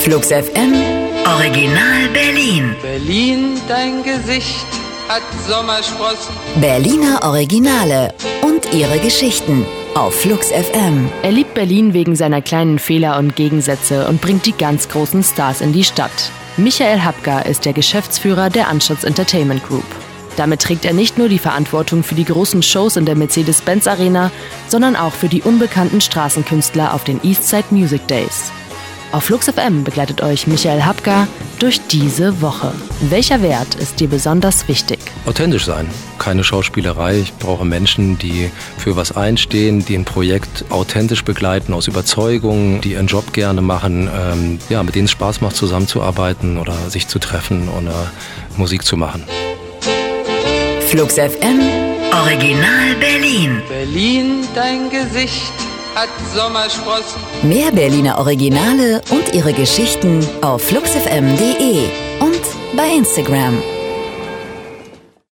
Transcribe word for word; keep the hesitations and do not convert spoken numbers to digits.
Flux F M Original Berlin. Berlin, dein Gesicht hat Sommersprossen. Berliner Originale und ihre Geschichten auf Flux F M. Er liebt Berlin wegen seiner kleinen Fehler und Gegensätze und bringt die ganz großen Stars in die Stadt. Michael Hapka ist der Geschäftsführer der Anschutz Entertainment Group. Damit trägt er nicht nur die Verantwortung für die großen Shows in der Mercedes-Benz Arena, sondern auch für die unbekannten Straßenkünstler auf den Eastside Music Days. Auf Flux F M begleitet euch Michael Hapka durch diese Woche. Welcher Wert ist dir besonders wichtig? Authentisch sein, keine Schauspielerei. Ich brauche Menschen, die für was einstehen, die ein Projekt authentisch begleiten, aus Überzeugung, die ihren Job gerne machen, ähm, ja, mit denen es Spaß macht, zusammenzuarbeiten oder sich zu treffen oder Musik zu machen. Flux F M Original Berlin. Berlin, dein Gesicht hat Sommersprossen. Mehr Berliner Originale und ihre Geschichten auf flux f m punkt de und bei Instagram.